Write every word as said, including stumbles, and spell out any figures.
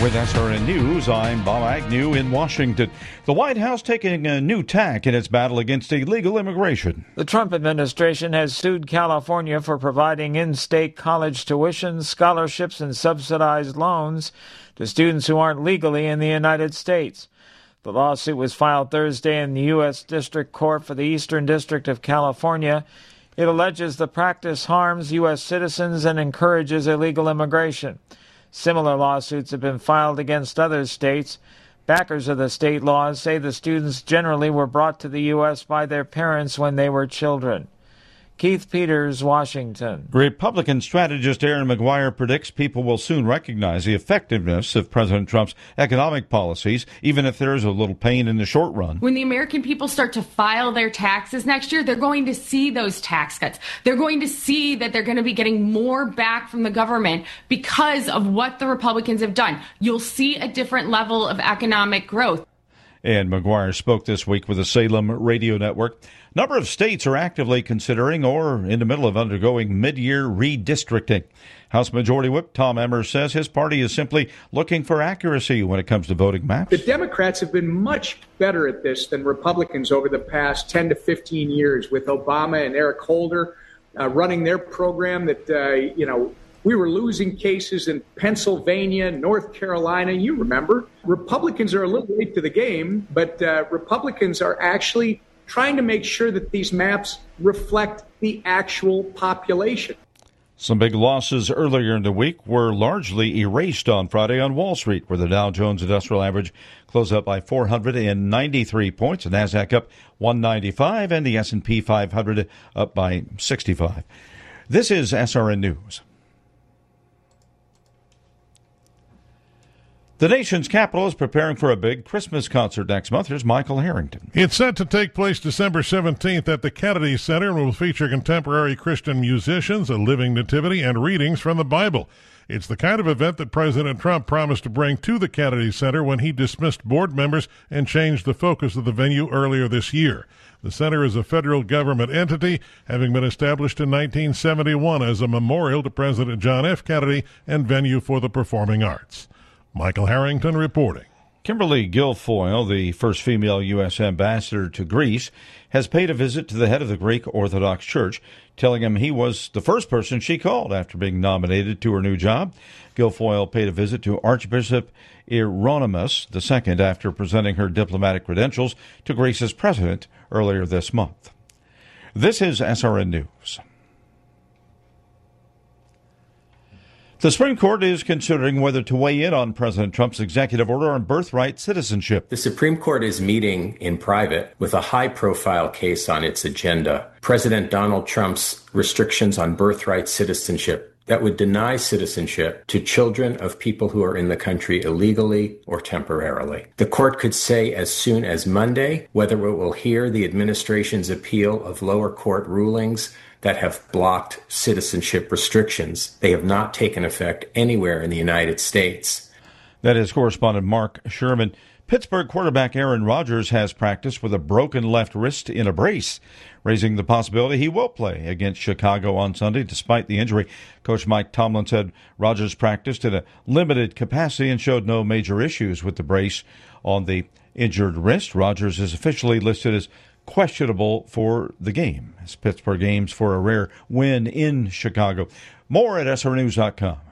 With S R N News, I'm Bob Agnew in Washington. The White House taking a new tack in its battle against illegal immigration. The Trump administration has sued California for providing in-state college tuition, scholarships, and subsidized loans to students who aren't legally in the United States. The lawsuit was filed Thursday in the U S District Court for the Eastern District of California. It alleges the practice harms U S citizens and encourages illegal immigration. Similar lawsuits have been filed against other states. Backers of the state laws say the students generally were brought to the U S by their parents when they were children. Keith Peters, Washington. Republican strategist Aaron McGuire predicts people will soon recognize the effectiveness of President Trump's economic policies, even if there is a little pain in the short run. When the American people start to file their taxes next year, they're going to see those tax cuts. They're going to see that they're going to be getting more back from the government because of what the Republicans have done. You'll see a different level of economic growth. And McGuire spoke this week with the Salem Radio Network. A number of states are actively considering or in the middle of undergoing mid-year redistricting. House Majority Whip Tom Emmer says his party is simply looking for accuracy when it comes to voting maps. The Democrats have been much better at this than Republicans over the past ten to fifteen years, with Obama and Eric Holder uh, running their program that, uh, you know, we were losing cases in Pennsylvania, North Carolina. You remember. Republicans are a little late to the game, but uh, Republicans are actually trying to make sure that these maps reflect the actual population. Some big losses earlier in the week were largely erased on Friday on Wall Street, where the Dow Jones Industrial Average closed up by four hundred ninety-three points, the NASDAQ up one ninety-five, and the S and P five hundred up by sixty-five. This is S R N News. The nation's capital is preparing for a big Christmas concert next month. Here's Michael Harrington. It's set to take place December seventeenth at the Kennedy Center and will feature contemporary Christian musicians, a living nativity, and readings from the Bible. It's the kind of event that President Trump promised to bring to the Kennedy Center when he dismissed board members and changed the focus of the venue earlier this year. The center is a federal government entity, having been established in nineteen seventy-one as a memorial to President John F. Kennedy and venue for the performing arts. Michael Harrington reporting. Kimberly Guilfoyle, the first female U S ambassador to Greece, has paid a visit to the head of the Greek Orthodox Church, telling him he was the first person she called after being nominated to her new job. Guilfoyle paid a visit to Archbishop Hieronymus the Second after presenting her diplomatic credentials to Greece's president earlier this month. This is S R N News. The Supreme Court is considering whether to weigh in on President Trump's executive order on birthright citizenship. The Supreme Court is meeting in private with a high-profile case on its agenda. President Donald Trump's restrictions on birthright citizenship that would deny citizenship to children of people who are in the country illegally or temporarily. The court could say as soon as Monday whether it will hear the administration's appeal of lower court rulings that have blocked citizenship restrictions. They have not taken effect anywhere in the United States. That is correspondent Mark Sherman. Pittsburgh quarterback Aaron Rodgers has practiced with a broken left wrist in a brace, raising the possibility he will play against Chicago on Sunday despite the injury. Coach Mike Tomlin said Rodgers practiced in a limited capacity and showed no major issues with the brace on the injured wrist. Rodgers is officially listed as questionable for the game as Pittsburgh aims for a rare win in Chicago. More at S R news dot com.